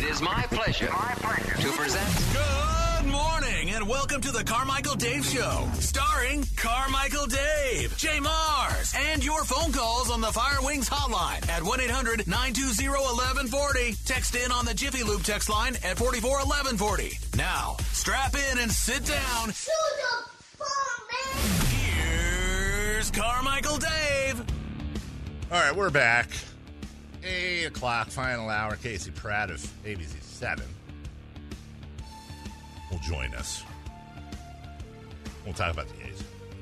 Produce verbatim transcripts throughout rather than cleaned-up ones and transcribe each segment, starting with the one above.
It is my pleasure, my pleasure to present. Good morning and welcome to the Carmichael Dave Show, starring Carmichael Dave, Jay Mars, and your phone calls on the Fire Wings hotline at one eight hundred nine two zero one one four zero. Text in on the Jiffy Lube text line at four four one one four zero. Now, strap in and sit down. Here's Carmichael Dave. All right, we're back. eight o'clock, final hour. Casey Pratt of A B C seven will join us. We'll talk about the A's.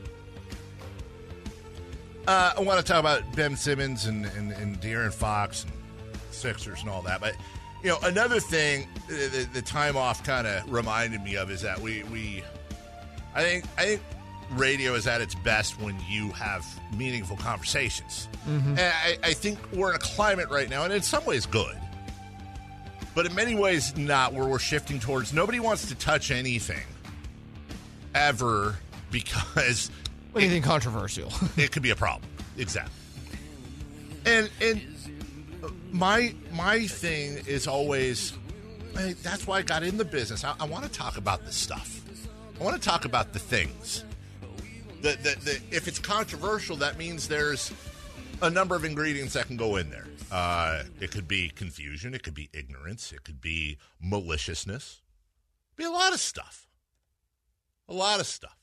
Uh, I want to talk about Ben Simmons and, and, and De'Aaron Fox and Sixers and all that. But, you know, another thing the, the time off kind of reminded me of is that we, we I think I think radio is at its best when you have meaningful conversations. Mm-hmm. And I, I think we're in a climate right now, and in some ways good, but in many ways not, where we're shifting towards nobody wants to touch anything ever because anything it, controversial. It could be a problem. Exactly. And and my my thing is always, I, that's why I got in the business. I, I want to talk about the stuff. I want to talk about the things. The, the, the, if it's controversial, that means there's a number of ingredients that can go in there. Uh, it could be confusion. It could be ignorance. It could be maliciousness. It could be a lot of stuff. A lot of stuff.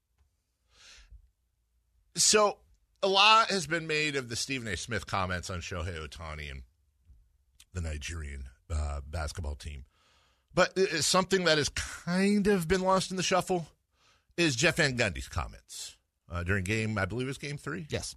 So a lot has been made of the Stephen A. Smith comments on Shohei Ohtani and the Nigerian uh, basketball team. But something that has kind of been lost in the shuffle is Jeff Van Gundy's comments uh, during game, I believe it was game three? Yes.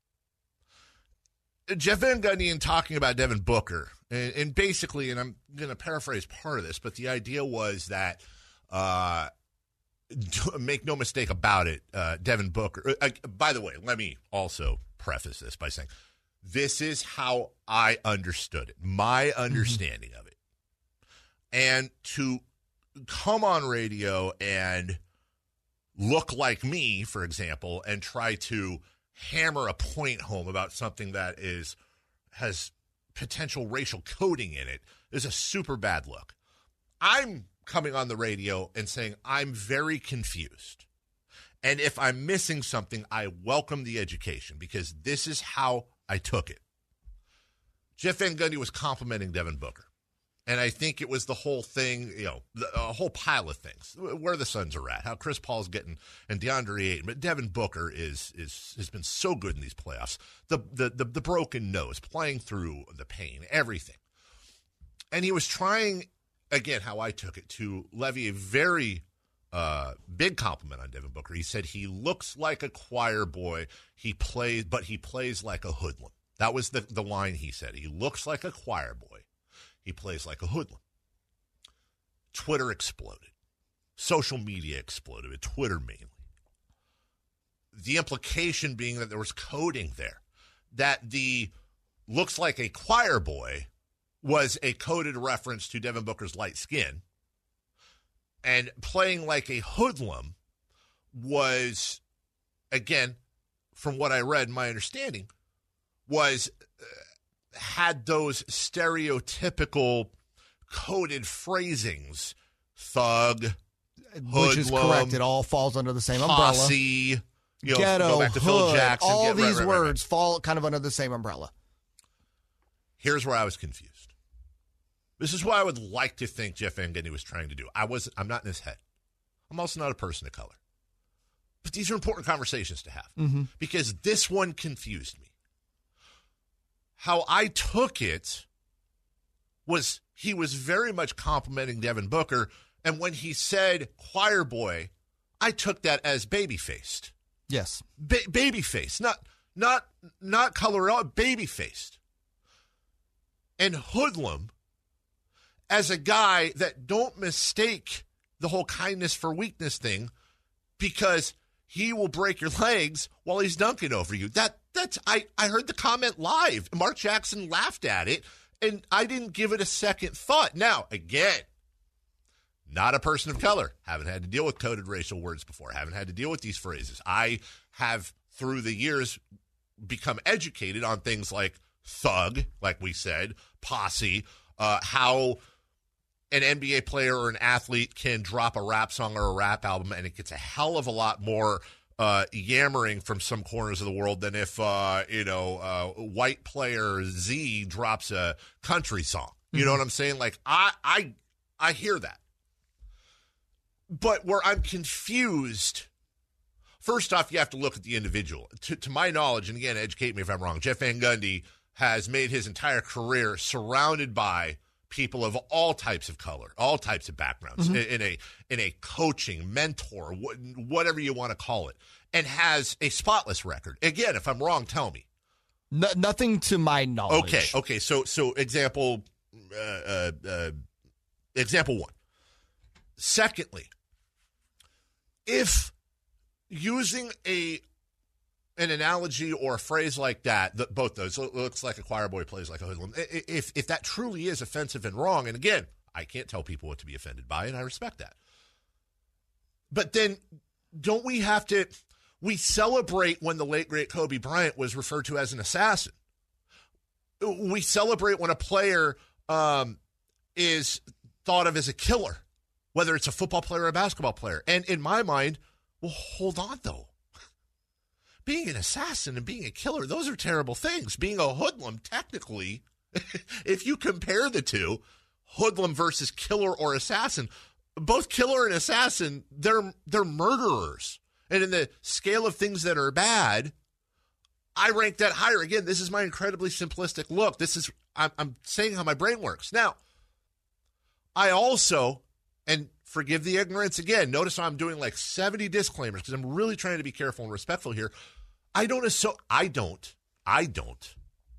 Jeff Van Gundy, in talking about Devin Booker, and, and basically, and I'm going to paraphrase part of this, but the idea was that, uh, make no mistake about it, uh, Devin Booker, uh, by the way, let me also preface this by saying, this is how I understood it, my understanding mm-hmm. of it. And to come on radio and look like me, for example, and try to hammer a point home about something that is has potential racial coding in it is a super bad look. I'm coming on the radio and saying I'm very confused. And if I'm missing something, I welcome the education because this is how I took it. Jeff Van Gundy was complimenting Devin Booker. And I think it was the whole thing, you know, the, a whole pile of things, where the Suns are at, how Chris Paul's getting, and DeAndre Ayton. But Devin Booker is is has been so good in these playoffs. The, the, the, the broken nose, playing through the pain, everything. And he was trying, again, how I took it, to levy a very uh, big compliment on Devin Booker. He said he looks like a choir boy, he plays, but he plays like a hoodlum. That was the, the line he said. He looks like a choir boy. He plays like a hoodlum. Twitter exploded. Social media exploded, but Twitter mainly. The implication being that there was coding there, that the looks like a choir boy was a coded reference to Devin Booker's light skin, and playing like a hoodlum was, again, from what I read, my understanding, was uh, had those stereotypical coded phrasings, thug, hoodlum, which is correct. It all falls under the same posse, umbrella. You know, Ghetto, go back to hood, Phil Jackson. all get, these right, right, words right, right. fall kind of under the same umbrella. Here's where I was confused. This is what I would like to think Jeff Van Gundy was trying to do. I was, I'm not in his head. I'm also not a person of color. But these are important conversations to have mm-hmm. because this one confused me. How I took it was he was very much complimenting Devin Booker, and when he said choir boy, I took that as baby-faced. Yes. Ba- baby-faced, not not not color at all, baby-faced. And hoodlum as a guy that don't mistake the whole kindness for weakness thing, because he will break your legs while he's dunking over you. That that's I, I heard the comment live. Mark Jackson laughed at it, and I didn't give it a second thought. Now, again, not a person of color. Haven't had to deal with coded racial words before. Haven't had to deal with these phrases. I have, through the years, become educated on things like thug, like we said, posse, uh, how an N B A player or an athlete can drop a rap song or a rap album, and it gets a hell of a lot more uh, yammering from some corners of the world than if, uh, you know, uh, white player Z drops a country song. You mm-hmm. know what I'm saying? Like, I, I, I hear that. But where I'm confused, first off, you have to look at the individual. To, to my knowledge, and again, educate me if I'm wrong, Jeff Van Gundy has made his entire career surrounded by people of all types of color, all types of backgrounds, mm-hmm. in, in a in a coaching, mentor, wh- whatever you want to call it, and has a spotless record. Again, if I'm wrong, tell me. No, nothing to my knowledge. Okay, okay. So, so example, uh, uh, uh, example one. Secondly, if using a an analogy or a phrase like that, that both those looks like a choir boy plays like a hoodlum. If if that truly is offensive and wrong, and again, I can't tell people what to be offended by, and I respect that. But then, don't we have to? We celebrate when the late great Kobe Bryant was referred to as an assassin. We celebrate when a player um, is thought of as a killer, whether it's a football player or a basketball player. And in my mind, well, hold on though. Being an assassin and being a killer, those are terrible things. Being a hoodlum, technically, if you compare the two, hoodlum versus killer or assassin, both killer and assassin, they're they're murderers. And in the scale of things that are bad, I rank that higher. Again, this is my incredibly simplistic look. This is I'm, I'm saying how my brain works. Now, I also, and forgive the ignorance again, notice how I'm doing like seventy disclaimers because I'm really trying to be careful and respectful here. I don't asso- I don't, I don't,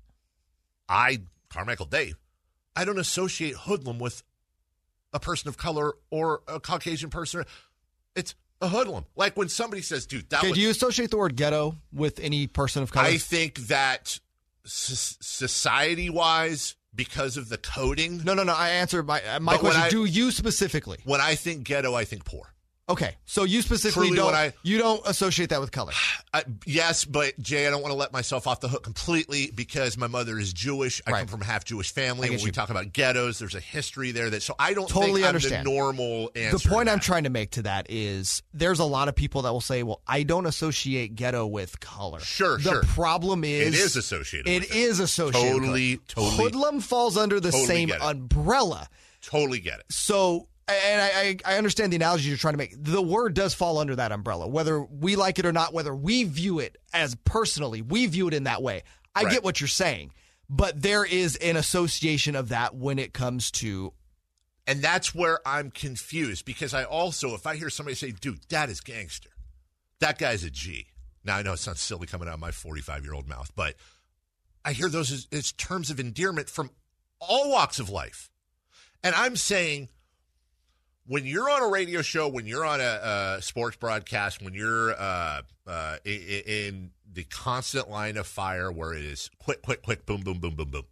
I, Carmichael Dave, I don't associate hoodlum with a person of color or a Caucasian person. It's a hoodlum. Like when somebody says, dude, that okay, was... Do you associate the word ghetto with any person of color? I think that s- society-wise, because of the coding... No, no, no. I answered my, my question. I, do you specifically? When I think ghetto, I think poor. Okay, so you specifically Truly don't I, you don't associate that with color? I, yes, but Jay, I don't want to let myself off the hook completely because my mother is Jewish. I right. come from a half Jewish family. When you. we talk about ghettos, there's a history there that so I don't totally think understand. I'm the normal answer. The point I'm trying to make to that is there's a lot of people that will say, "Well, I don't associate ghetto with color." Sure, the sure. The problem is it is associated. It with it. is associated. Totally, with totally. Hoodlum falls under the totally same umbrella. Totally get it. So. And I, I understand the analogy you're trying to make. The word does fall under that umbrella, whether we like it or not, whether we view it as personally, we view it in that way. I right. get what you're saying, but there is an association of that when it comes to. And that's where I'm confused because I also, if I hear somebody say, dude, that is gangster, that guy's a G. Now, I know it sounds silly coming out of my forty-five-year-old mouth, but I hear those as, as terms of endearment from all walks of life. And I'm saying, when you're on a radio show, when you're on a, a sports broadcast, when you're uh, uh, in, in the constant line of fire where it is quick, quick, quick, boom, boom, boom, boom, boom,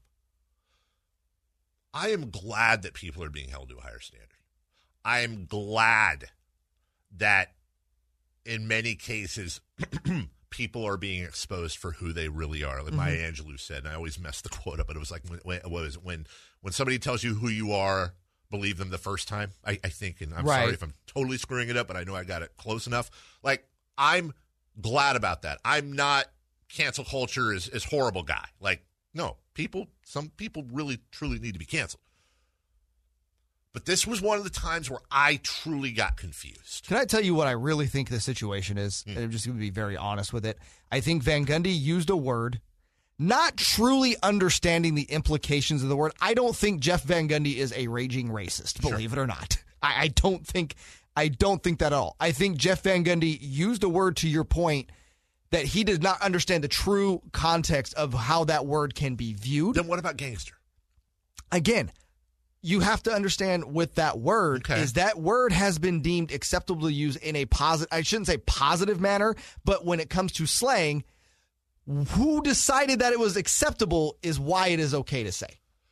I am glad that people are being held to a higher standard. I am glad that in many cases people are being exposed for who they really are. Like mm-hmm. Maya Angelou said, and I always mess the quote up, but it was like, when, when, what was it? when when somebody tells you who you are, believe them the first time, I, I think, and I'm right. sorry if I'm totally screwing it up, but I know I got it close enough. Like, I'm glad about that. I'm not cancel culture is, is horrible guy. Like, no, people, some people really, truly need to be canceled. But this was one of the times where I truly got confused. Can I tell you what I really think the situation is? Mm. And I'm just going to be very honest with it. I think Van Gundy used a word not truly understanding the implications of the word. I don't think Jeff Van Gundy is a raging racist, believe sure. it or not. I, I don't think I don't think that at all. I think Jeff Van Gundy used a word, to your point, that he did not understand the true context of how that word can be viewed. Then what about gangster? Again, you have to understand with that word okay. is that word has been deemed acceptable to use in a positive, I shouldn't say positive manner, but when it comes to slang, who decided that it was acceptable is why it is okay to say.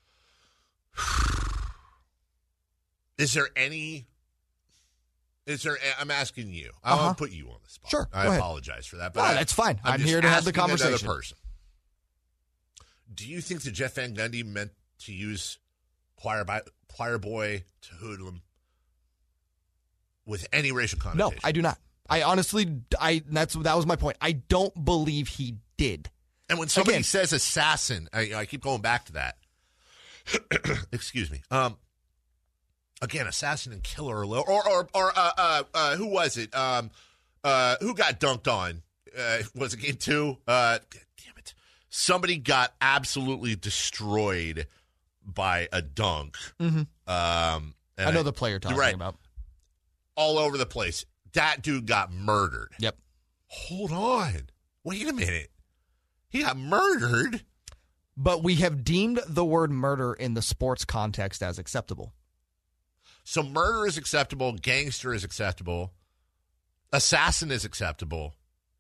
Is there any, is there, I'm asking you, I uh-huh. want to put you on the spot. Sure. I apologize for that. But no, I, that's fine. I'm, I'm here to have the asking conversation. Another person. Do you think that Jeff Van Gundy meant to use choir, choir boy to hoodlum with any racial No, connotation. I do not. I honestly, I that's that was my point. I don't believe he did. And when somebody Again, says assassin, I, I keep going back to that. Excuse me. Um, again, assassin and killer, or or or, or uh, uh, uh, who was it? Um, uh, who got dunked on? Uh, was it game two? Uh, damn it! Somebody got absolutely destroyed by a dunk. Mm-hmm. Um, I know the player you're talking right. about. All over the place. That dude got murdered. Yep. Hold on. Wait a minute. He got murdered. But we have deemed the word murder in the sports context as acceptable. So murder is acceptable. Gangster is acceptable. Assassin is acceptable.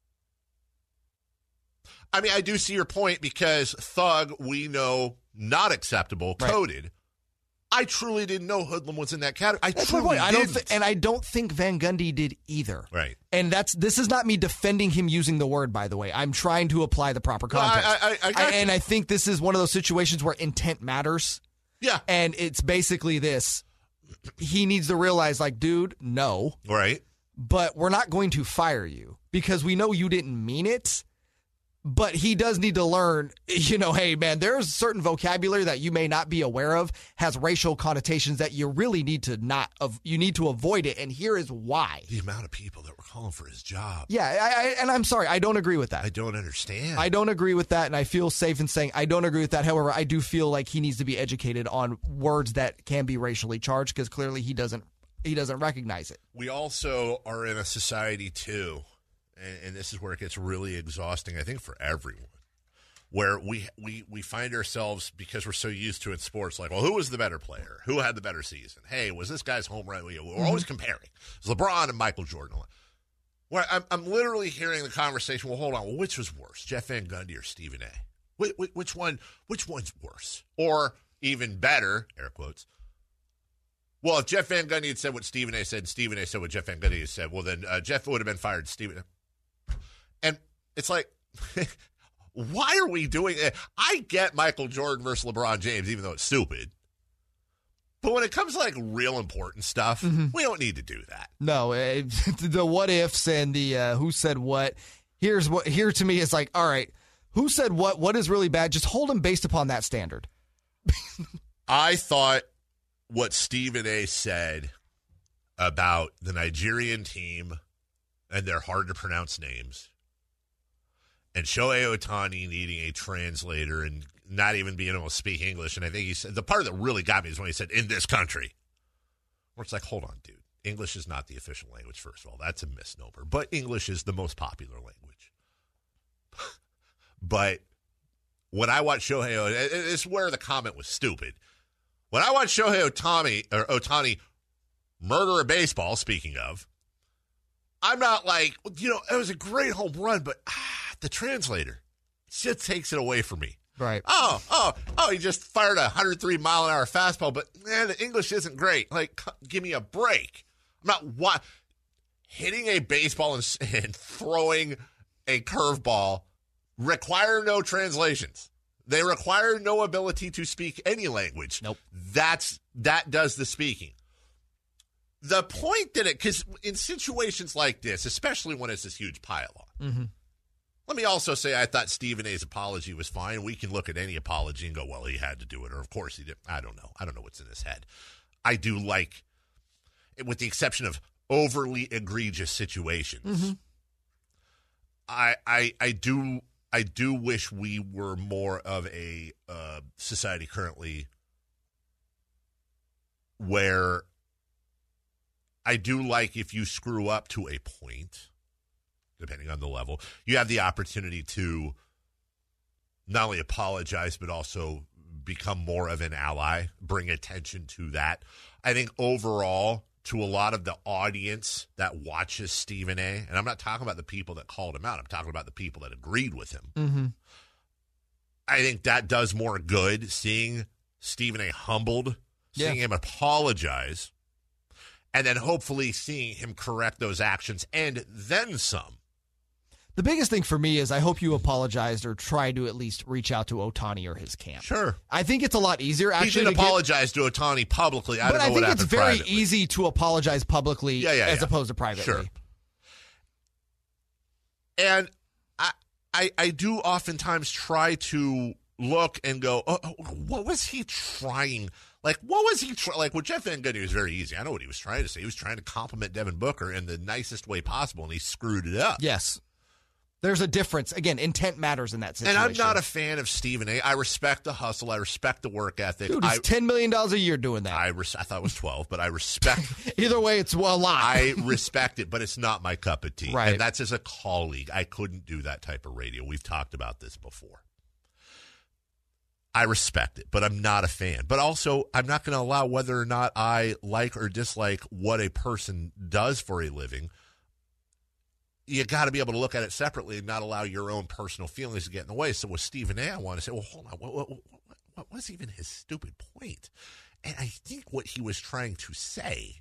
I mean, I do see your point because thug, we know, not acceptable, Right. coded. I truly didn't know hoodlum was in that category. I That's my truly point. I don't didn't. th- and I don't think Van Gundy did either. Right. And that's this is not me defending him using the word, by the way. I'm trying to apply the proper No, I- context. I- I- I got you. and I think this is one of those situations where intent matters. Yeah. And it's basically this. He needs to realize, like, dude, no. Right. But we're not going to fire you because we know you didn't mean it. But he does need to learn, you know, hey, man, there's certain vocabulary that you may not be aware of, has racial connotations that you really need to not, of, you need to avoid it. And here is why. The amount of people that were calling for his job. Yeah, I, I, and I'm sorry, I don't agree with that. I don't understand. I don't agree with that, and I feel safe in saying I don't agree with that. However, I do feel like he needs to be educated on words that can be racially charged because clearly he doesn't he doesn't recognize it. We also are in a society, too, and, and this is where it gets really exhausting, I think, for everyone, where we, we, we find ourselves, because we're so used to it in sports, like, well, who was the better player? Who had the better season? Hey, was this guy's home run? We're mm-hmm. always comparing. It's LeBron and Michael Jordan. Well, I'm, I'm literally hearing the conversation, well, hold on, well, which was worse, Jeff Van Gundy or Stephen A? Which, which one? Which one's worse? Or even better, air quotes, well, if Jeff Van Gundy had said what Stephen A said and Stephen A said what Jeff Van Gundy had said, well, then uh, Jeff would have been fired. Stephen, and it's like, why are we doing it? I get Michael Jordan versus LeBron James, even though it's stupid. But when it comes to like real important stuff, mm-hmm. we don't need to do that. No, uh, the what ifs and the uh, who said what. Here's what here to me is like, all right, who said what? What is really bad? Just hold them based upon that standard. I thought what Stephen A said about the Nigerian team and their hard to pronounce names, and Shohei Ohtani needing a translator and not even being able to speak English. And I think he said, the part that really got me is when he said, in this country. Where it's like, hold on, dude. English is not the official language, first of all. That's a misnomer. But English is the most popular language. But when I watch Shohei Ohtani, it's where the comment was stupid. When I watch Shohei Ohtani, or Ohtani murder a baseball, speaking of, I'm not like, you know, it was a great home run, but ah, the translator just takes it away from me. Right. Oh, oh, oh, he just fired a one hundred three mile an hour fastball, but man, the English isn't great. Like, give me a break. I'm not wa- hitting a baseball and, and throwing a curveball require no translations. They require no ability to speak any language. Nope. That's that does the speaking. The point that it, because in situations like this, especially when it's this huge pile on, mm-hmm. let me also say I thought Stephen A's apology was fine. We can look at any apology and go, well, he had to do it, or of course he did. I don't know. I don't know what's in his head. I do like, with the exception of overly egregious situations, mm-hmm. I, I I do I do wish we were more of a uh, society currently where I do like if you screw up to a point, depending on the level, you have the opportunity to not only apologize, but also become more of an ally, bring attention to that. I think overall, to a lot of the audience that watches Stephen A., and I'm not talking about the people that called him out, I'm talking about the people that agreed with him. Mm-hmm. I think that does more good, seeing Stephen A. humbled, seeing yeah. him apologize, and then hopefully seeing him correct those actions and then some. The biggest thing for me is I hope you apologized or tried to at least reach out to Ohtani or his camp. Sure. I think it's a lot easier actually. He didn't to apologize get, to Ohtani publicly. I but don't know I what think happened it's very privately. easy to apologize publicly yeah, yeah, as yeah. opposed to privately. Sure. And I, I, I do oftentimes try to look and go, oh, what was he trying? Like, what was he trying? Like, with Jeff Van Gundy, it was very easy. I know what he was trying to say. He was trying to compliment Devin Booker in the nicest way possible, and he screwed it up. Yes. There's a difference. Again, intent matters in that situation. And I'm not a fan of Stephen A. I respect the hustle. I respect the work ethic. Dude, he's I, ten million dollars a year doing that. I, res- I thought it was twelve, but I respect Either way, it's a lot. I respect it, but it's not my cup of tea. Right. And that's as a colleague. I couldn't do that type of radio. We've talked about this before. I respect it, but I'm not a fan. But also, I'm not going to allow whether or not I like or dislike what a person does for a living. You got to be able to look at it separately and not allow your own personal feelings to get in the way. So with Stephen A., I want to say, well, hold on. What, what, what, what was even his stupid point? And I think what he was trying to say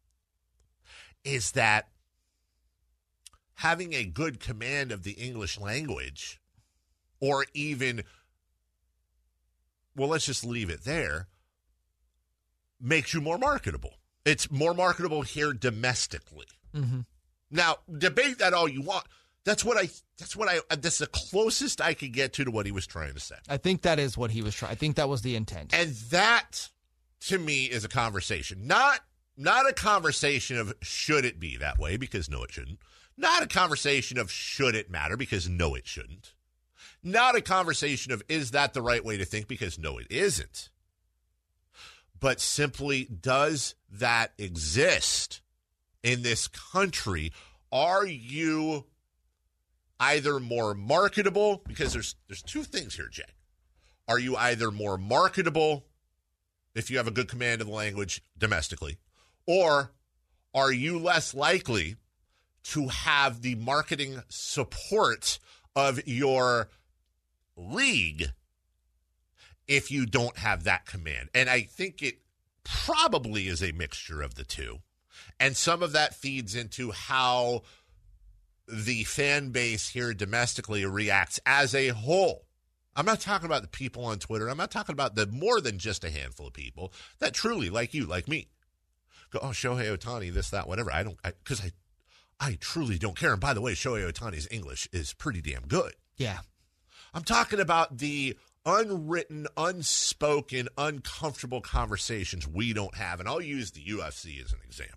is that having a good command of the English language, or even, well, let's just leave it there, makes you more marketable. It's more marketable here domestically. Mm-hmm. Now, debate that all you want. That's what I. That's what I. That's the closest I could get to to what he was trying to say. I think that is what he was trying. I think that was the intent. And that, to me, is a conversation. Not not a conversation of should it be that way, because no, it shouldn't. Not a conversation of should it matter, because no, it shouldn't. Not a conversation of is that the right way to think, because no, it isn't. But simply, does that exist in this country? Are you either more marketable? Because there's there's two things here, Jay. Are you either more marketable if you have a good command of the language domestically, or are you less likely to have the marketing support of your league if you don't have that command? And I think it probably is a mixture of the two. And some of that feeds into how the fan base here domestically reacts as a whole. I'm not talking about the people on Twitter. I'm not talking about the more than just a handful of people that truly, like you, like me, go, oh, Shohei Ohtani, this, that, whatever. I don't, because I, I, I truly don't care. And by the way, Shohei Ohtani's English is pretty damn good. Yeah. I'm talking about the unwritten, unspoken, uncomfortable conversations we don't have. And I'll use the U F C as an example.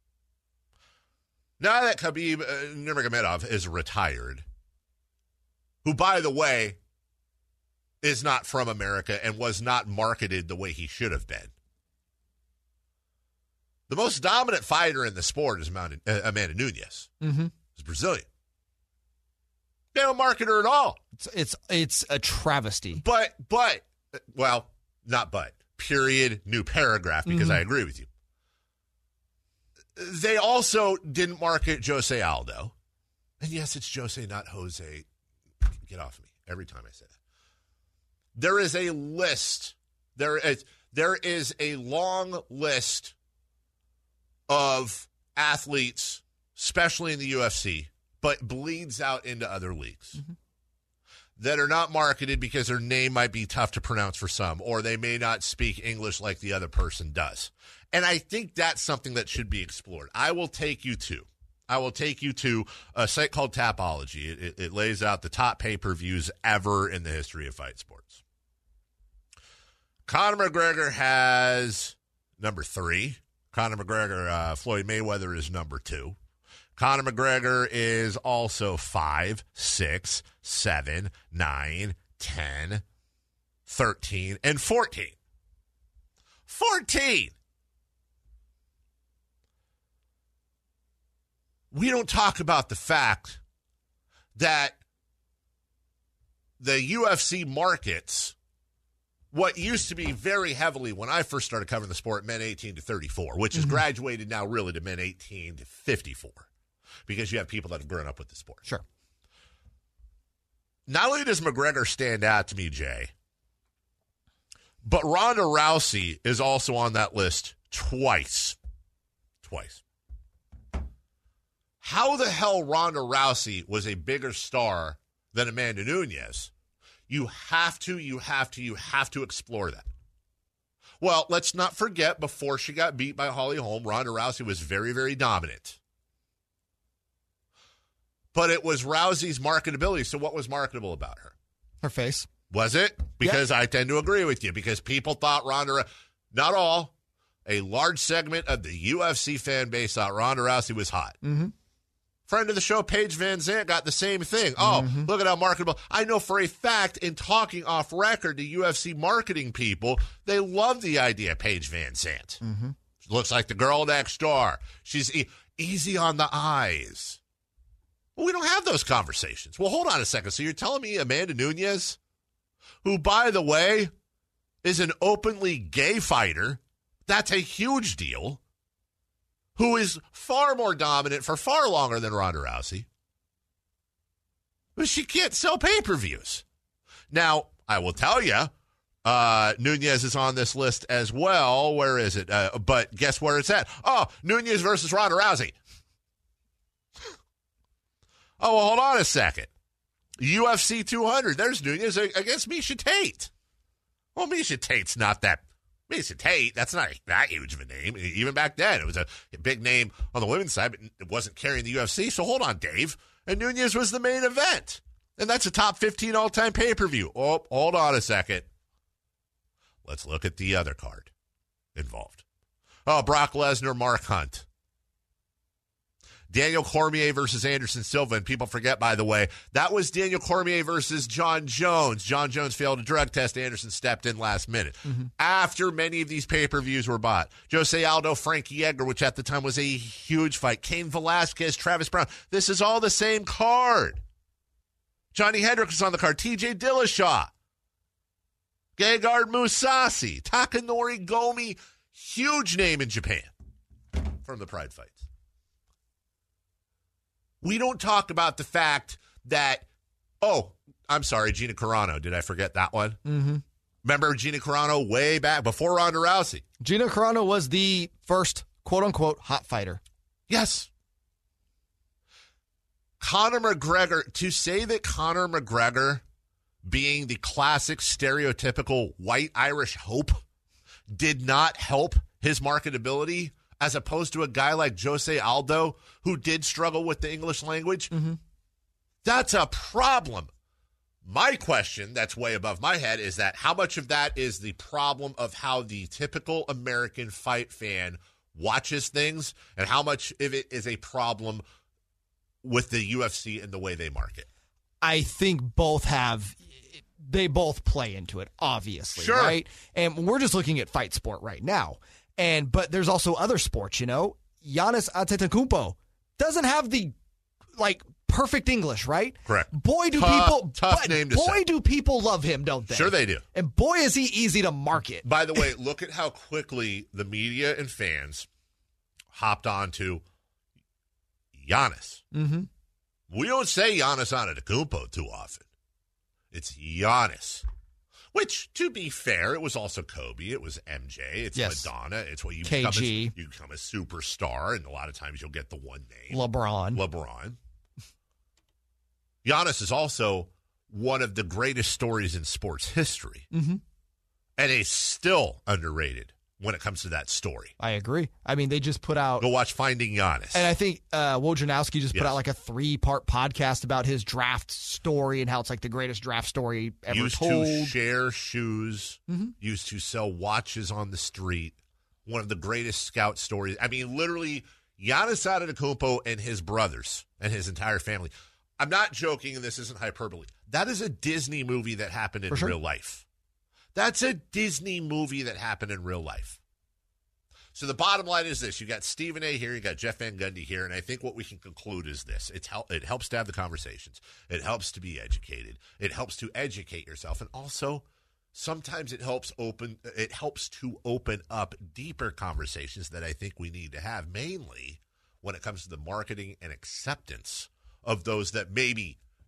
Now that Khabib uh, Nurmagomedov is retired, who, by the way, is not from America and was not marketed the way he should have been. The most dominant fighter in the sport is Amanda, uh, Amanda Nunes. Mm-hmm. He's Brazilian. They don't market her at all. It's, it's it's a travesty. But, but, well, not but, period, new paragraph, because Mm-hmm. I agree with you. They also didn't market Jose Aldo. And yes, it's Jose, not Jose. Get off of me every time I say that. There is a list. There is, there is a long list of athletes, especially in the U F C, but bleeds out into other leagues, mm-hmm. that are not marketed because their name might be tough to pronounce for some, or they may not speak English like the other person does. And I think that's something that should be explored. I will take you to, I will take you to a site called Tapology. It, it, it lays out the top pay-per-views ever in the history of fight sports. Conor McGregor has number three. Conor McGregor, uh, Floyd Mayweather is number two. Conor McGregor is also five, six, seven, nine, ten, thirteen, and fourteen. fourteen! We don't talk about the fact that the U F C markets what used to be very heavily, when I first started covering the sport, men eighteen to thirty-four, which has mm-hmm. graduated now really to men eighteen to fifty-four, because you have people that have grown up with the sport. Sure. Not only does McGregor stand out to me, Jay, but Ronda Rousey is also on that list twice. Twice. how the hell Ronda Rousey was a bigger star than Amanda Nunes, you have to, you have to, you have to explore that. Well, let's not forget, before she got beat by Holly Holm, Ronda Rousey was very, very dominant. But it was Rousey's marketability. So what was marketable about her? Her face. Was it? Because yeah. I tend to agree with you. Because people thought Ronda, not all, a large segment of the U F C fan base thought Ronda Rousey was hot. Mm-hmm. Friend of the show, Paige Van Zandt, got the same thing. Oh, mm-hmm. Look at how marketable. I know for a fact, in talking off record to U F C marketing people, they love the idea of Paige Van Zandt. Mm-hmm. She looks like the girl next door. She's e- easy on the eyes. Well, we don't have those conversations. Well, hold on a second. So you're telling me Amanda Nunes, who, by the way, is an openly gay fighter, that's a huge deal, who is far more dominant for far longer than Ronda Rousey, but she can't sell pay-per-views. Now, I will tell you, uh, Nunes is on this list as well. Where is it? Uh, but guess where it's at? Oh, Nunes versus Ronda Rousey. Oh, well, hold on a second. U F C two hundred, there's Nunes against Miesha Tate. Well, Miesha Tate's not that. Miesha Tate, that's not that huge of a name. Even back then, it was a, a big name on the women's side, but it wasn't carrying the U F C. So hold on, Dave. And Nunes was the main event. And that's a top fifteen all-time pay-per-view. Oh, hold on a second. Let's look at the other card involved. Oh, Brock Lesnar, Mark Hunt. Daniel Cormier versus Anderson Silva. And people forget, by the way, that was Daniel Cormier versus John Jones. John Jones failed a drug test. Anderson stepped in last minute. Mm-hmm. After many of these pay-per-views were bought. Jose Aldo, Frankie Edgar, which at the time was a huge fight. Cain Velasquez, Travis Brown. This is all the same card. Johnny Hendricks is on the card. T J Dillashaw. Gegard Mousasi. Takanori Gomi. Huge name in Japan from the Pride fights. We don't talk about the fact that, oh, I'm sorry, Gina Carano. Did I forget that one? Mm-hmm. Remember Gina Carano way back before Ronda Rousey? Gina Carano was the first, quote-unquote, hot fighter. Yes. Conor McGregor, to say that Conor McGregor, being the classic stereotypical white Irish hope, did not help his marketability, as opposed to a guy like Jose Aldo, who did struggle with the English language, mm-hmm. That's a problem. My question, that's way above my head, is that how much of that is the problem of how the typical American fight fan watches things, and how much of it is a problem with the U F C and the way they market? I think both have, they both play into it, obviously, sure. Right? And we're just looking at fight sport right now. And but there's also other sports, you know. Giannis Antetokounmpo doesn't have the like perfect English, right? Correct. Boy, do tough, people tough name to boy say. do people love him, don't they? Sure they do. And boy is he easy to market. By the way, look at how quickly the media and fans hopped on to Giannis. Mm-hmm. We don't say Giannis Antetokounmpo too often. It's Giannis. Which, to be fair, it was also Kobe. It was M J. It's yes. Madonna. It's what you K G. become, a, you become a superstar, and a lot of times you'll get the one name. LeBron. LeBron. Giannis is also one of the greatest stories in sports history. Mm-hmm. And is still underrated when it comes to that story. I agree. I mean, they just put out... Go watch Finding Giannis. And I think uh, Wojnarowski just yes. put out like a three-part podcast about his draft story and how it's like the greatest draft story ever used told. Used to share shoes. Mm-hmm. Used to sell watches on the street. One of the greatest scout stories. I mean, literally, Giannis Antetokounmpo and his brothers and his entire family. I'm not joking, and this isn't hyperbole. That is a Disney movie that happened in For sure. real life. That's a Disney movie that happened in real life. So the bottom line is this. You got Stephen A. here. You got Jeff Van Gundy here. And I think what we can conclude is this. It's hel- it helps to have the conversations. It helps to be educated. It helps to educate yourself. And also, sometimes it helps open. It helps to open up deeper conversations that I think we need to have, mainly when it comes to the marketing and acceptance of those that maybe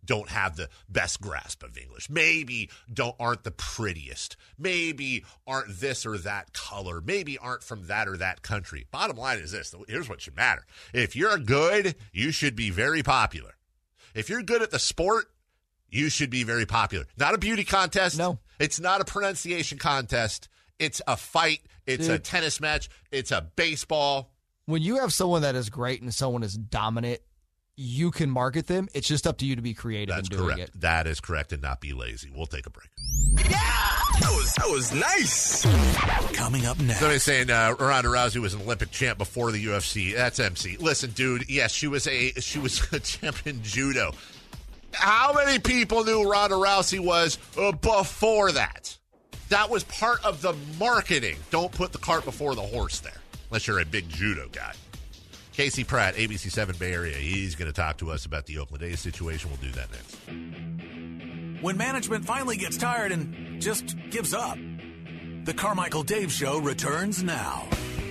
don't have the best grasp of English. Maybe don't aren't the prettiest. Maybe aren't this or that color. Maybe aren't from that or that country. Bottom line is this. Here's what should matter. If you're good, you should be very popular. If you're good at the sport, you should be very popular. Not a beauty contest. No. It's not a pronunciation contest. It's a fight. It's Dude. a tennis match. It's a baseball. When you have someone that is great and someone is dominant, you can market them. It's just up to you to be creative That's in doing correct. it. That is correct, and not be lazy. We'll take a break. Yeah! That was, that was nice. Coming up next. Somebody's saying uh, Ronda Rousey was an Olympic champ before the U F C. That's M C. Listen, dude, yes, she was a she was a champ in judo. How many people knew Ronda Rousey was uh, before that? That was part of the marketing. Don't put the cart before the horse there, unless you're a big judo guy. Casey Pratt, A B C seven Bay Area. He's going to talk to us about the Oakland A's situation. We'll do that next. When management finally gets tired and just gives up, the Carmichael Dave Show returns now.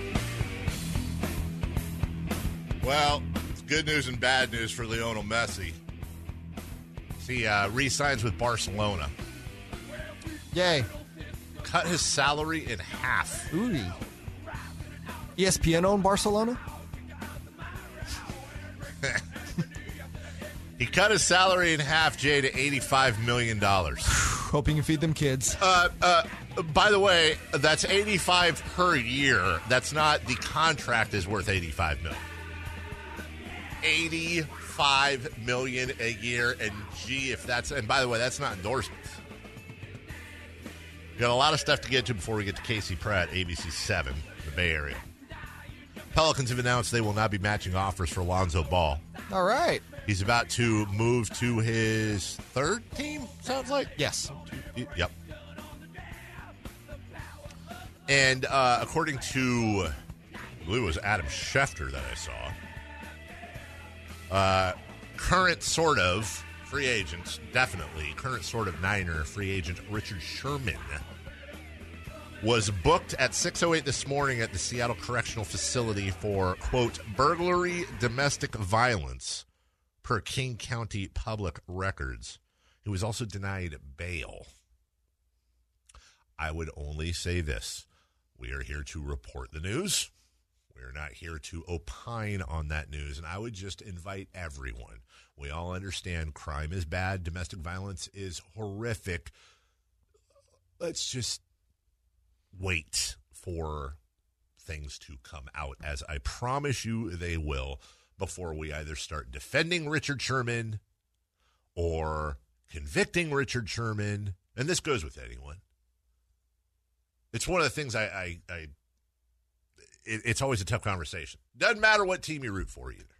Well, it's good news and bad news for Lionel Messi. He uh, re-signs with Barcelona. Yay. Cut his salary in half. Ooh. E S P N owned Barcelona? He cut his salary in half, Jay, to eighty-five million dollars. Hoping you feed them kids. Uh, uh, by the way, that's eighty-five per year. That's not the contract is worth eighty-five million dollars. eighty-five million dollars a year, and gee, if that's, and by the way, that's not endorsements. We've got a lot of stuff to get to before we get to Casey Pratt, A B C seven, the Bay Area. Pelicans have announced they will not be matching offers for Lonzo Ball. All right. He's about to move to his third team, sounds like? Yes. Yep. And uh, according to, I believe it was Adam Schefter that I saw, uh, current sort of free agent, definitely, current sort of Niner free agent Richard Sherman was booked at six oh eight this morning at the Seattle Correctional Facility for, quote, burglary, domestic violence, per King County Public Records. He was also denied bail. I would only say this. We are here to report the news. We are not here to opine on that news. And I would just invite everyone. We all understand crime is bad. Domestic violence is horrific. Let's just wait for things to come out, as I promise you they will, before we either start defending Richard Sherman or convicting Richard Sherman. And this goes with anyone. It's one of the things I, I, I it, it's always a tough conversation. Doesn't matter what team you root for either.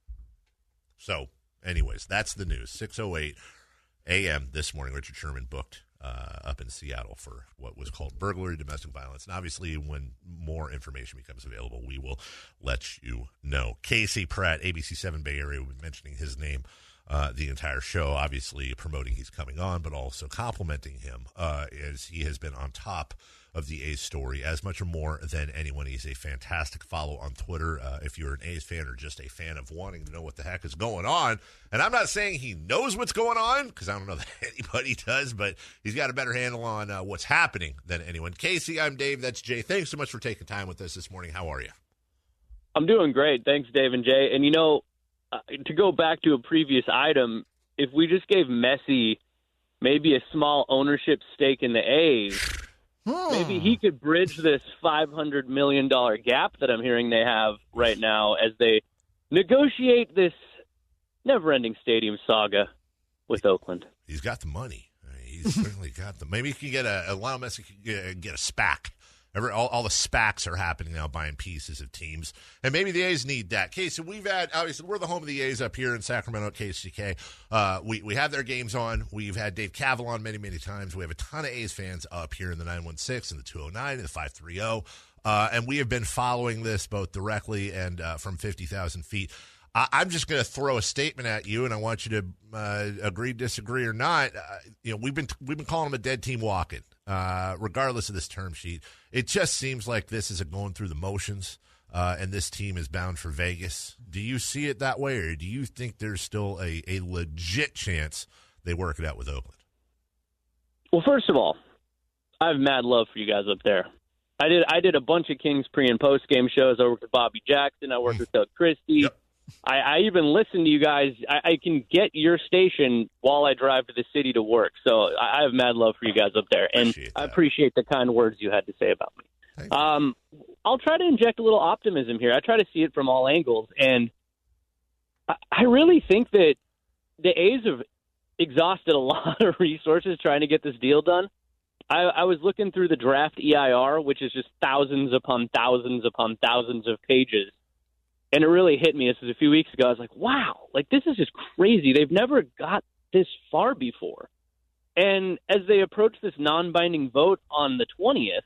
So, anyways, that's the news. six oh eight a.m. this morning, Richard Sherman booked uh, up in Seattle for what was called burglary, domestic violence. And obviously, when more information becomes available, we will let you know. Casey Pratt, A B C seven Bay Area, we've been mentioning his name uh, the entire show, obviously promoting he's coming on, but also complimenting him uh, as he has been on top of the A's story as much or more than anyone. He's a fantastic follow on Twitter. Uh, if you're an A's fan or just a fan of wanting to know what the heck is going on, and I'm not saying he knows what's going on, because I don't know that anybody does, but he's got a better handle on uh, what's happening than anyone. Casey, I'm Dave. That's Jay. Thanks so much for taking time with us this morning. How are you? I'm doing great. Thanks, Dave and Jay. And, you know, uh, to go back to a previous item, if we just gave Messi maybe a small ownership stake in the A's, maybe he could bridge this five hundred million dollars gap that I'm hearing they have right now as they negotiate this never-ending stadium saga with Oakland. He's got the money. He's certainly got the. Maybe he can get a, a Lionel Messi can get, get a SPAC. Every, all, all the SPACs are happening now, buying pieces of teams. And maybe the A's need that. Casey, we've had, obviously, we're the home of the A's up here in Sacramento at K C K. Uh, we, we have their games on. We've had Dave Cavill on many, many times. We have a ton of A's fans up here in the nine one six and the two oh nine and the five three oh. Uh, and we have been following this both directly and uh, from fifty thousand feet. I, I'm just going to throw a statement at you, and I want you to uh, agree, disagree, or not. Uh, you know, we've been we've been calling them a dead team walking, uh, regardless of this term sheet. It just seems like this is a going through the motions, uh, and this team is bound for Vegas. Do you see it that way, or do you think there's still a, a legit chance they work it out with Oakland? Well, first of all, I have mad love for you guys up there. I did I did a bunch of Kings pre- and post-game shows. I worked with Bobby Jackson. I worked with Doug Christie. Yep. I, I even listen to you guys. I, I can get your station while I drive to the city to work. So I, I have mad love for you guys up there. And Appreciate that. I appreciate the kind words you had to say about me. Um, I'll try to inject a little optimism here. I try to see it from all angles. And I, I really think that the A's have exhausted a lot of resources trying to get this deal done. I, I was looking through the draft E I R, which is just thousands upon thousands upon thousands of pages. And it really hit me. This was a few weeks ago. I was like, wow, like this is just crazy. They've never got this far before. And as they approach this non-binding vote on the twentieth,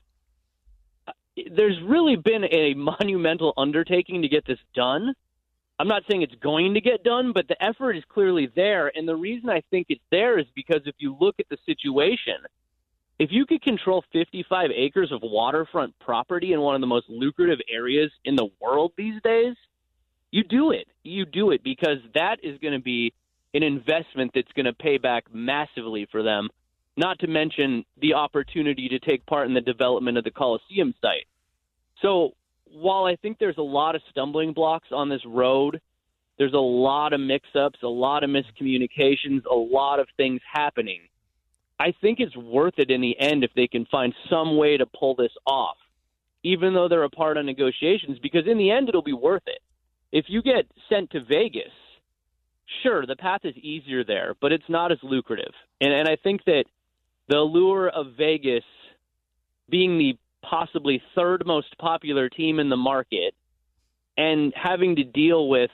there's really been a monumental undertaking to get this done. I'm not saying it's going to get done, but the effort is clearly there. And the reason I think it's there is because if you look at the situation, if you could control fifty-five acres of waterfront property in one of the most lucrative areas in the world these days, you do it. You do it because that is going to be an investment that's going to pay back massively for them, not to mention the opportunity to take part in the development of the Coliseum site. So while I think there's a lot of stumbling blocks on this road, there's a lot of mix-ups, a lot of miscommunications, a lot of things happening. I think it's worth it in the end if they can find some way to pull this off, even though they're a part of negotiations, because in the end, it'll be worth it. If you get sent to Vegas, sure, the path is easier there, but it's not as lucrative. And, and I think that the allure of Vegas being the possibly third most popular team in the market and having to deal with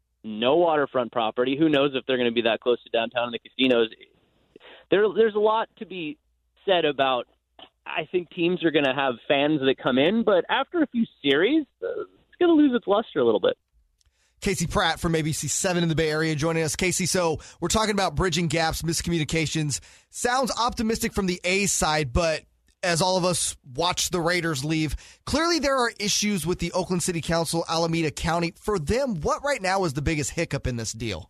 no waterfront property, who knows if they're going to be that close to downtown and the casinos, There, there's a lot to be said about, I think teams are going to have fans that come in, but after a few series, uh, it's going to lose its luster a little bit. Casey Pratt from A B C seven in the Bay Area joining us. Casey, so we're talking about bridging gaps, miscommunications. Sounds optimistic from the A's side, but as all of us watch the Raiders leave, clearly there are issues with the Oakland City Council, Alameda County. For them, what right now is the biggest hiccup in this deal?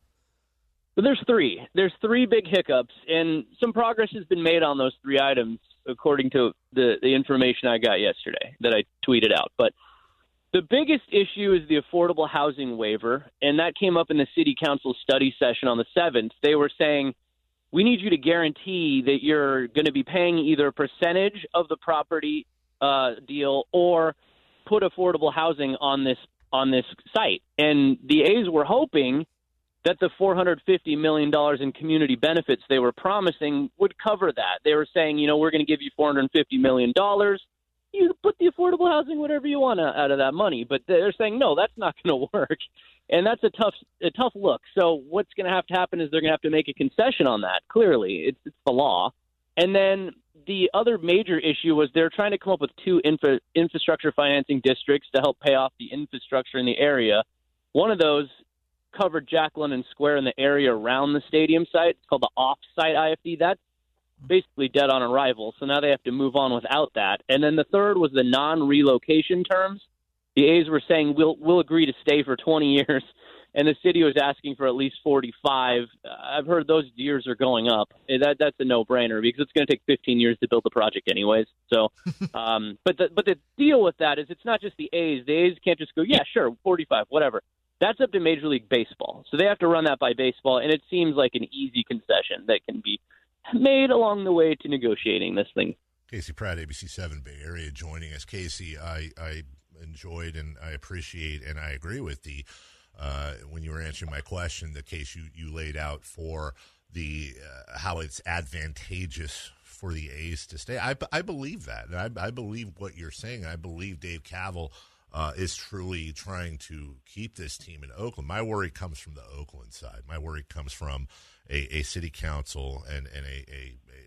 But there's three. There's three big hiccups, and some progress has been made on those three items, according to the, the information I got yesterday that I tweeted out. But the biggest issue is the affordable housing waiver, and that came up in the city council study session on the seventh. They were saying, we need you to guarantee that you're going to be paying either a percentage of the property uh, deal or put affordable housing on this on this site. And the A's were hoping that the four hundred fifty million dollars in community benefits they were promising would cover that. They were saying, you know, we're going to give you four hundred fifty million dollars. You put the affordable housing, whatever you want out of that money. But they're saying, no, that's not going to work. And that's a tough a tough look. So what's going to have to happen is they're going to have to make a concession on that. Clearly, it's, it's the law. And then the other major issue was they're trying to come up with two infra, infrastructure financing districts to help pay off the infrastructure in the area. One of those covered Jack London Square in the area around the stadium site. It's called the off-site I F D. That's basically dead on arrival, so now they have to move on without that. And then the third was the non-relocation terms. The A's were saying, we'll we'll agree to stay for twenty years, and the city was asking for at least forty-five. I've heard those years are going up. That That's a no-brainer because it's going to take fifteen years to build the project anyways. So, um, but, the, but the deal with that is it's not just the A's. The A's can't just go, yeah, sure, forty-five, whatever. That's up to Major League Baseball. So they have to run that by baseball, and it seems like an easy concession that can be made along the way to negotiating this thing. Casey Pratt, A B C seven Bay Area, joining us. Casey, I, I enjoyed and I appreciate and I agree with the uh, when you were answering my question, the case you, you laid out for the uh, how it's advantageous for the A's to stay. I, I believe that. And I, I believe what you're saying. I believe Dave Kaval Uh, is truly trying to keep this team in Oakland. My worry comes from the Oakland side. My worry comes from a, a city council and, and a, a, a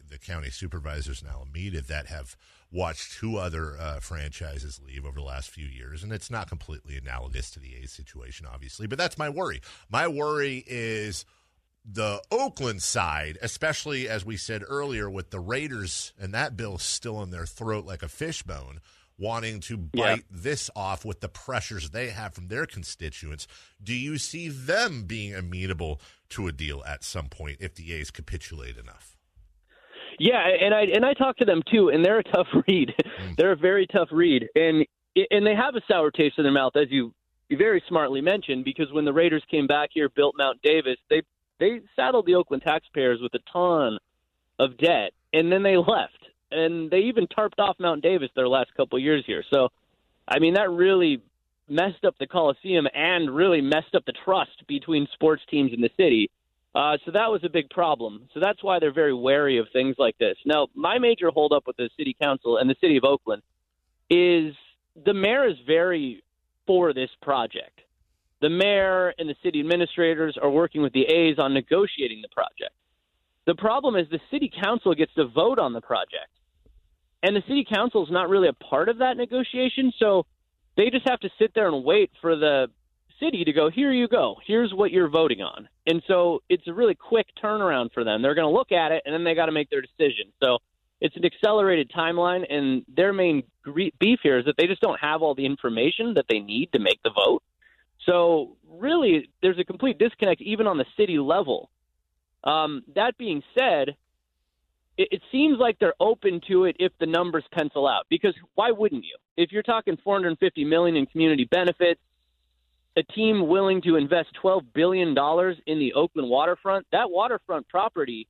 the county supervisors in Alameda that have watched two other uh, franchises leave over the last few years, and it's not completely analogous to the A's situation, obviously, but that's my worry. My worry is the Oakland side, especially as we said earlier with the Raiders and that bill still in their throat like a fishbone, wanting to bite yeah. this off with the pressures they have from their constituents. Do you see them being amenable to a deal at some point if the A's capitulate enough? Yeah, and I and I talked to them too, and they're a tough read. Mm. They're a very tough read, and and they have a sour taste in their mouth, as you very smartly mentioned, because when the Raiders came back here, built Mount Davis, they they saddled the Oakland taxpayers with a ton of debt, and then they left. And they even tarped off Mount Davis their last couple of years here. So, I mean, that really messed up the Coliseum and really messed up the trust between sports teams in the city. Uh, so that was a big problem. So that's why they're very wary of things like this. Now, my major holdup with the city council and the city of Oakland is the mayor is very for this project. The mayor and the city administrators are working with the A's on negotiating the project. The problem is the city council gets to vote on the project. And the city council is not really a part of that negotiation, so they just have to sit there and wait for the city to go, here you go, here's what you're voting on. And so it's a really quick turnaround for them. They're going to look at it, and then they got to make their decision. So it's an accelerated timeline, and their main beef here is that they just don't have all the information that they need to make the vote. So really, there's a complete disconnect even on the city level. Um, that being said, it, it seems like they're open to it if the numbers pencil out. Because why wouldn't you? If you're talking four hundred fifty million dollars in community benefits, a team willing to invest twelve billion dollars in the Oakland waterfront, that waterfront property,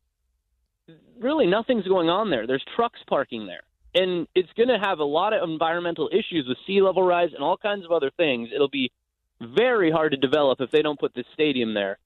really nothing's going on there. There's trucks parking there. And it's going to have a lot of environmental issues with sea level rise and all kinds of other things. It'll be very hard to develop if they don't put this stadium there.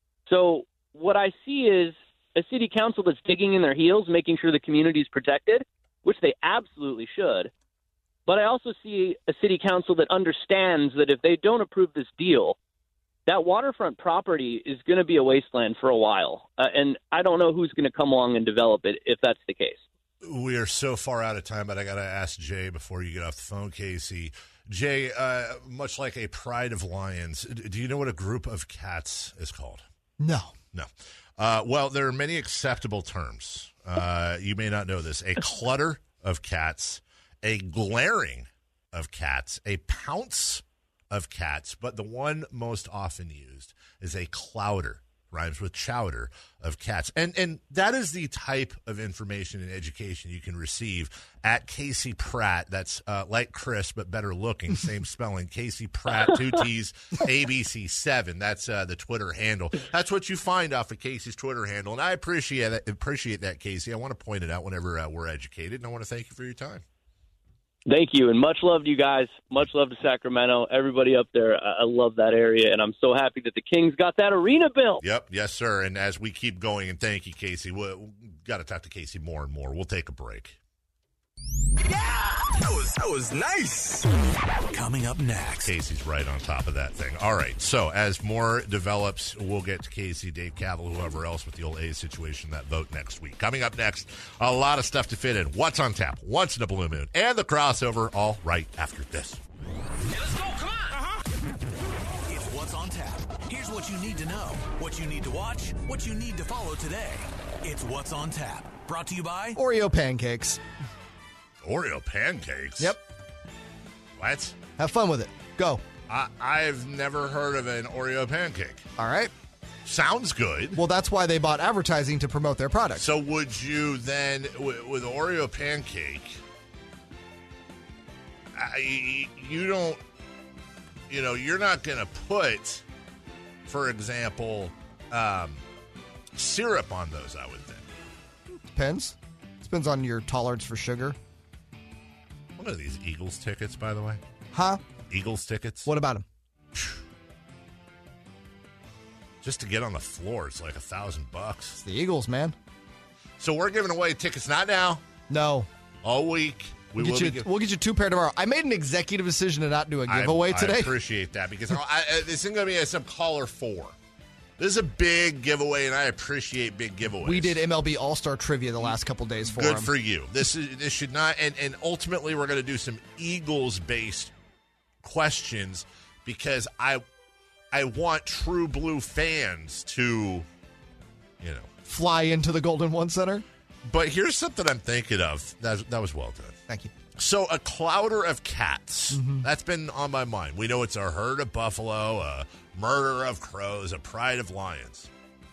So what I see is a city council that's digging in their heels, making sure the community is protected, which they absolutely should. But I also see a city council that understands that if they don't approve this deal, that waterfront property is going to be a wasteland for a while. Uh, and I don't know who's going to come along and develop it if that's the case. We are so far out of time, but I got to ask Jay before you get off the phone, Casey. Jay, uh, much like a pride of lions, do you know what a group of cats is called? No. No. Uh, well, there are many acceptable terms. Uh, you may not know this. A clutter of cats, a glaring of cats, a pounce of cats, but the one most often used is a clouder, rhymes with chowder, of cats. And and that is the type of information and education you can receive at Casey Pratt. That's uh, like Chris, but better looking, same spelling. Casey Pratt, two T's, A B C seven. That's uh, the Twitter handle. That's what you find off of Casey's Twitter handle. And I appreciate that, appreciate that, Casey. I want to point it out whenever uh, we're educated, and I want to thank you for your time. Thank you, and much love to you guys. Much love to Sacramento. Everybody up there, I love that area, and I'm so happy that the Kings got that arena built. Yep, yes, sir. And as we keep going, and thank you, Casey, we've we'll, got to talk to Casey more and more. We'll take a break. Yeah! That was, that was nice. Coming up next. Casey's right on top of that thing. All right, so as more develops, we'll get to Casey, Dave Cavill, whoever else with the old A's situation, that vote next week. Coming up next, a lot of stuff to fit in. What's on tap, once in a blue moon, and the crossover, all right after this. Hey, let's go, come on! Uh-huh. It's What's on Tap. Here's what you need to know, what you need to watch, what you need to follow today. It's What's on Tap. Brought to you by Oreo pancakes. Oreo pancakes? Yep. What? Have fun with it. Go. I, I've never heard of an Oreo pancake. All right. Sounds good. Well, that's why they bought advertising to promote their product. So would you then, with, with Oreo pancake, I, you don't, you know, you're not going to put, for example, um, syrup on those, I would think. Depends. Depends on your tolerance for sugar. What are these Eagles tickets, by the way? Huh? Eagles tickets? What about them? Just to get on the floor, it's like a thousand bucks. It's the Eagles, man. So we're giving away tickets, not now. No. All week. We we'll, will get you, be give- we'll get you two pair tomorrow. I made an executive decision to not do a giveaway I, today. I appreciate that because I, I, this isn't going to be a, some caller four. This is a big giveaway, and I appreciate big giveaways. We did M L B All-Star Trivia the last couple days for Good him. for you. This is this should not, and, and ultimately we're going to do some Eagles-based questions because I I want True Blue fans to, you know. Fly into the Golden One Center? But here's something I'm thinking of. That, that was well done. Thank you. So a clouder of cats. Mm-hmm. That's been on my mind. We know it's a herd of buffalo, a murder of crows, a pride of lions.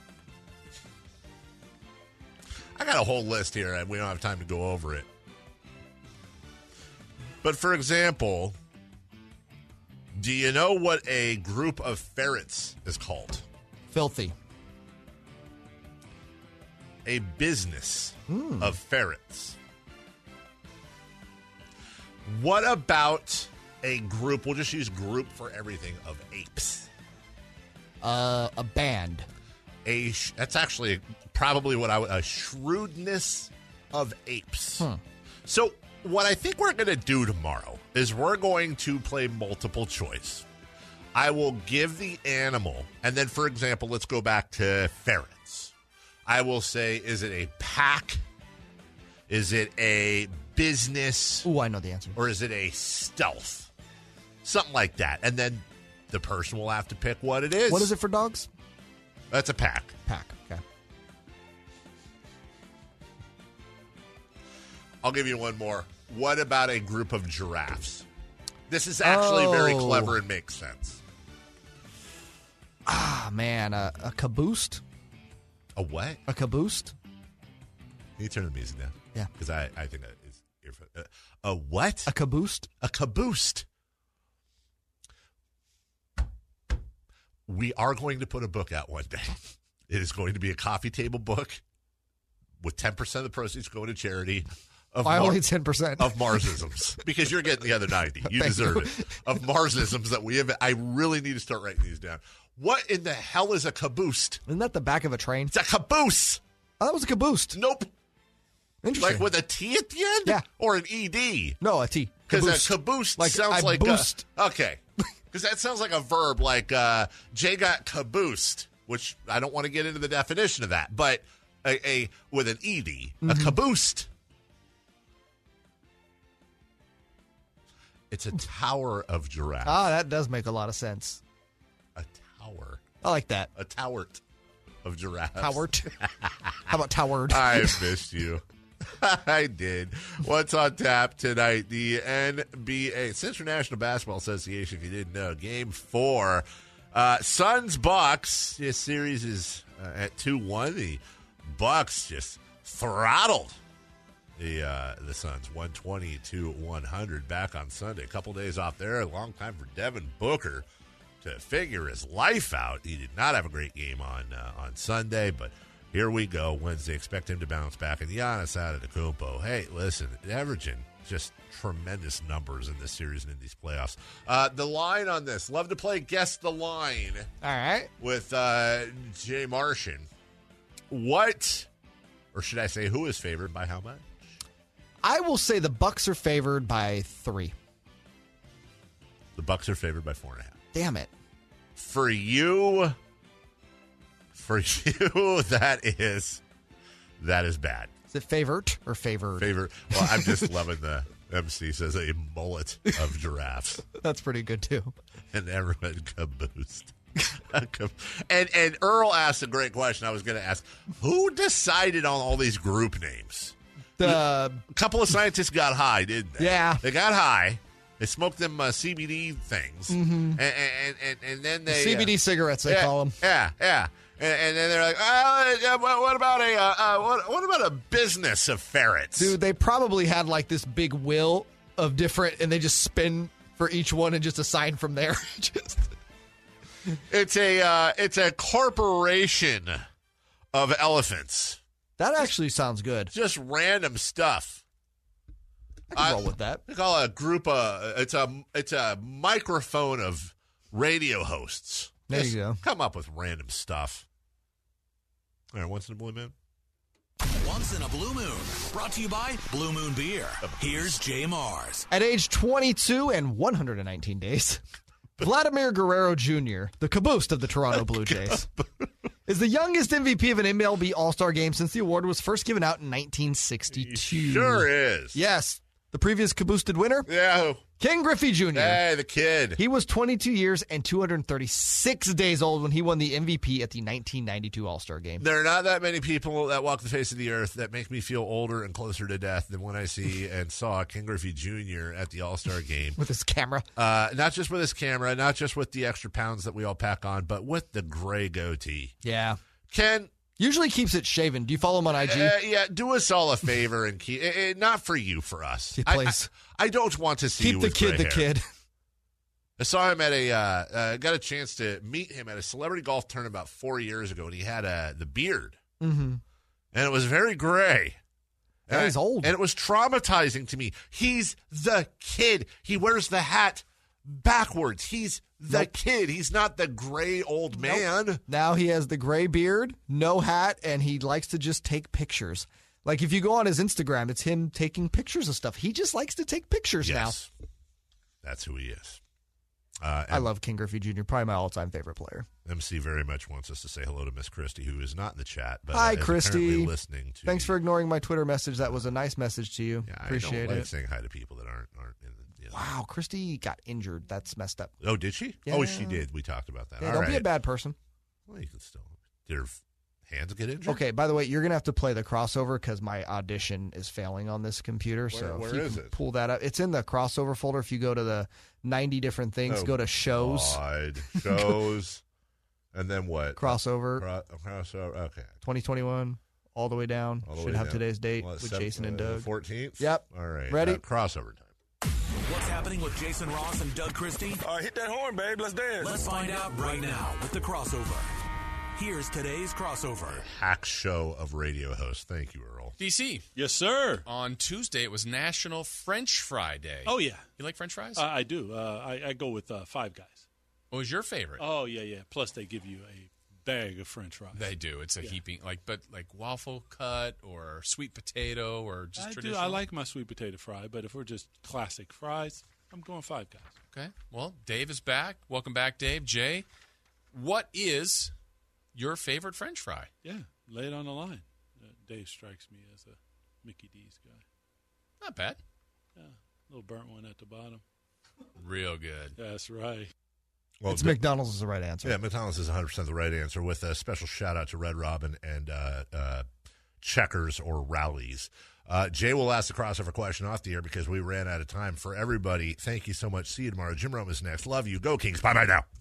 I got a whole list here, and we don't have time to go over it. But for example, do you know what a group of ferrets is called? Filthy. A business mm. of ferrets. What about a group, we'll just use group for everything, of apes? Uh, a band. A sh- That's actually probably what I would, a shrewdness of apes. Hmm. So what I think we're going to do tomorrow is we're going to play multiple choice. I will give the animal, and then, for example, let's go back to ferrets. I will say, is it a pack? Is it a business? Ooh, I know the answer. Or is it a stealth? Something like that. And then the person will have to pick what it is. What is it for dogs? That's a pack. Pack, okay. I'll give you one more. What about a group of giraffes? This is actually oh. very clever and makes sense. Ah, man, a, a caboose? A what? A caboose? Can you turn the music down? Yeah. Because I, I think that is earphone. Uh, a what? A caboose? A caboose. We are going to put a book out one day. It is going to be a coffee table book with ten percent of the proceeds going to charity. Of Why Mar- only ten percent? Of Marsisms. Because you're getting the other ninety. You deserve you. it. Of Marsisms that we have. I really need to start writing these down. What in the hell is a caboose? Isn't that the back of a train? It's a caboose. Oh, that was a caboose. Nope. Interesting. Like with a T at the end? Yeah. Or an E D? No, a T. Because a caboose like sounds I like boost. A, okay. Because that sounds like a verb, like uh, Jay got caboosed, which I don't want to get into the definition of that, but a, a with an E D, mm-hmm. a caboosed. It's a tower of giraffes. Ah, that does make a lot of sense. A tower. I like that. A towert of giraffes. Towert. How about towered? I missed you. I did. What's on tap tonight? The N B A, Central National Basketball Association, if you didn't know, game four. Uh, Suns Bucks. This series is uh, at two one. The Bucks just throttled the uh, the Suns one twenty to one hundred back on Sunday. A couple days off there. A long time for Devin Booker to figure his life out. He did not have a great game on uh, on Sunday, but here we go. Wednesday, expect him to bounce back. And Giannis Antetokounmpo, hey, listen, averaging just tremendous numbers in this series and in these playoffs. Uh, the line on this, love to play Guess the Line. All right. With uh, Jay Martian. What, or should I say who is favored by how much? I will say the Bucks are favored by three. The Bucks are favored by four and a half. Damn it. For you... For you, that is that is bad. Is it favored or favored? Favored. Well, I'm just loving the M C says a mullet of giraffes. That's pretty good too. And everyone caboosed. and and Earl asked a great question. I was going to ask, who decided on all these group names? The a couple of scientists got high, didn't they? Yeah, they got high. They smoked them uh, C B D things, mm-hmm. and, and, and and then they the C B D uh, cigarettes. They yeah, call them. Yeah, yeah. And, and then they're like, oh, what about a uh, uh, what, what about a business of ferrets? Dude, they probably had like this big wheel of different, and they just spin for each one and just assign from there. just it's a uh, it's a corporation of elephants. That actually sounds good. Just random stuff. I can roll with that. They call it a group of it's a it's a microphone of radio hosts. There Just you go. Come up with random stuff. All right, once in a blue moon. Once in a blue moon. Brought to you by Blue Moon Beer. Here's Jay Mars. At age twenty-two and one hundred nineteen days, Vladimir Guerrero Junior, the caboose of the Toronto Blue Jays, is the youngest M V P of an M L B All-Star game since the award was first given out in nineteen sixty-two. Sure is. Yes. The previous caboosted winner? Yeah. Ken Griffey Junior Hey, the kid. He was twenty-two years and two hundred thirty-six days old when he won the M V P at the nineteen ninety-two All-Star game. There are not that many people that walk the face of the earth that make me feel older and closer to death than when I see and saw Ken Griffey Junior at the All-Star game. With his camera. Uh, not just with his camera, not just with the extra pounds that we all pack on, but with the gray goatee. Yeah. Ken... Usually keeps it shaven. Do you follow him on I G? Uh, yeah, do us all a favor and keep uh, uh, not for you, for us. Yeah, I, please. I, I don't want to see Keep you the with kid gray the hair. kid. I saw him at a uh, uh, got a chance to meet him at a celebrity golf tournament about four years ago, and he had uh, the beard, Mm-hmm. and it was very gray. Yeah, and he's I- old. and it was traumatizing to me. He's the kid. He wears the hat backwards. He's the Nope. kid. He's not the gray old man. Now he has the gray beard, no hat, and he likes to just take pictures. Like if you go on his Instagram, it's him taking pictures of stuff. He just likes to take pictures Yes, that's who he is. Uh, now. I love Ken Griffey Junior Probably my all-time favorite player. M C very much wants us to say hello to Miss Christie, who is not in the chat, but Hi, uh, is Christy. apparently listening to. Thanks for ignoring my Twitter message. That was a nice message to you. Yeah, Appreciate I don't like it. saying hi to people that aren't aren't in the. You know. Wow, Christy got injured. That's messed up. Oh, did she? Yeah. Oh, she did. We talked about that. Yeah, All don't right. be a bad person. Well, you can still. Did her hands get injured? Okay, by the way, you're going to have to play the crossover because my audition is failing on this computer. so Where- if where you is can it? pull that up. It's in the crossover folder. If you go to the ninety different things, Oh, go to shows, God. Shows. And then what? crossover, Cro- crossover. Okay. twenty twenty-one, all the way down. All the Should way have down. today's date Well, with seven- Jason and uh, Doug. fourteenth? Yep. All right. Ready? Uh, crossover time. What's happening with Jason Ross and Doug Christie? Uh, hit that horn, babe. Let's dance. Let's find out right now with the crossover. Here's today's crossover. Hack show of radio hosts. Thank you, Earl. D C, Yes, sir. on Tuesday it was National French Fry Day. Oh, yeah. You like French fries? I, I do. Uh, I, I go with uh, Five Guys. what was your favorite? Oh, yeah, yeah. Plus, they give you a bag of French fries. They do. It's a Yeah. heaping, like, but like waffle cut or sweet potato or just I do. traditional. I like my sweet potato fry, but if we're just classic fries, I'm going Five Guys. Okay. Well, Dave is back. Welcome back, Dave. Jay, what is your favorite French fry? Yeah, lay it on the line. Uh, Dave strikes me as a Mickey D's guy. Not bad. Yeah, a little burnt one at the bottom. Real good. That's right. Well, It's the- McDonald's is the right answer. Yeah, McDonald's is one hundred percent the right answer, with a special shout out to Red Robin and uh, uh, Checkers or Rowley's. Uh, Jay will ask the crossover question off the air because we ran out of time. For everybody, thank you so much. See you tomorrow. Jim Rome is next. Love you. Go Kings. Bye bye now.